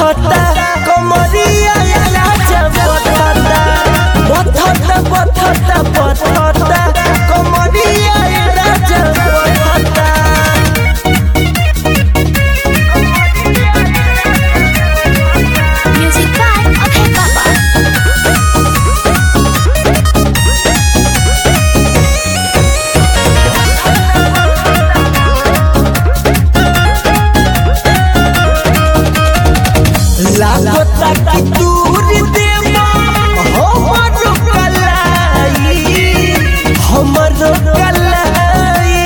बथता कमरिया राजा बथता बथता बथता बथता कमरिया राजा बथता। Music by Abhay Baba. लागता कि दूर देवा हमर कलाई हमर कलाई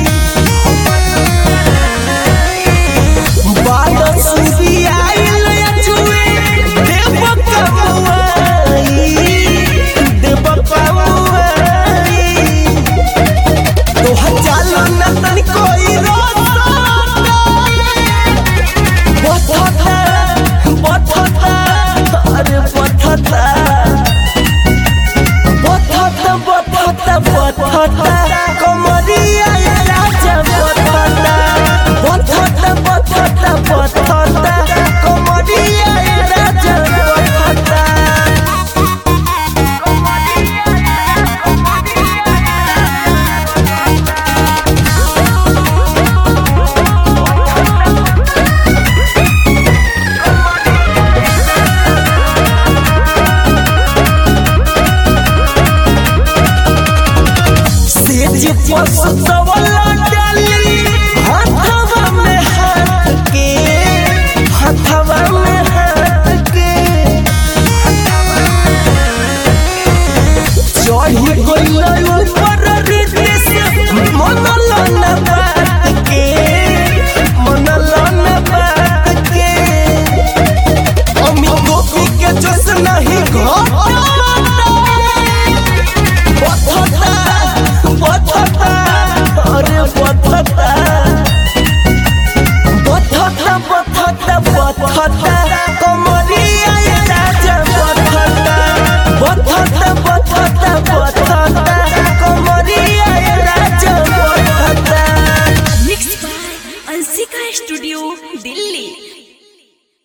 बादल सुबियाइल जुए देव कमुआई देव कमुआई तोहर चालो न तन कोई कमरिया राजा बथता बथता बथता बथता कमरिया राजा बथता। पसुतवला डाली हाथवा में हाथ के हाथवा में हाथ के चढ़ी गइल ऊपर रितेश मनल न बात के मनल न बात के अमित गोपी के जोश नहीं घटा बथता कमरिया राजा बथता बथता बथता बथता कमरिया राजा बथता। Mixed by Ansika Studio, Delhi.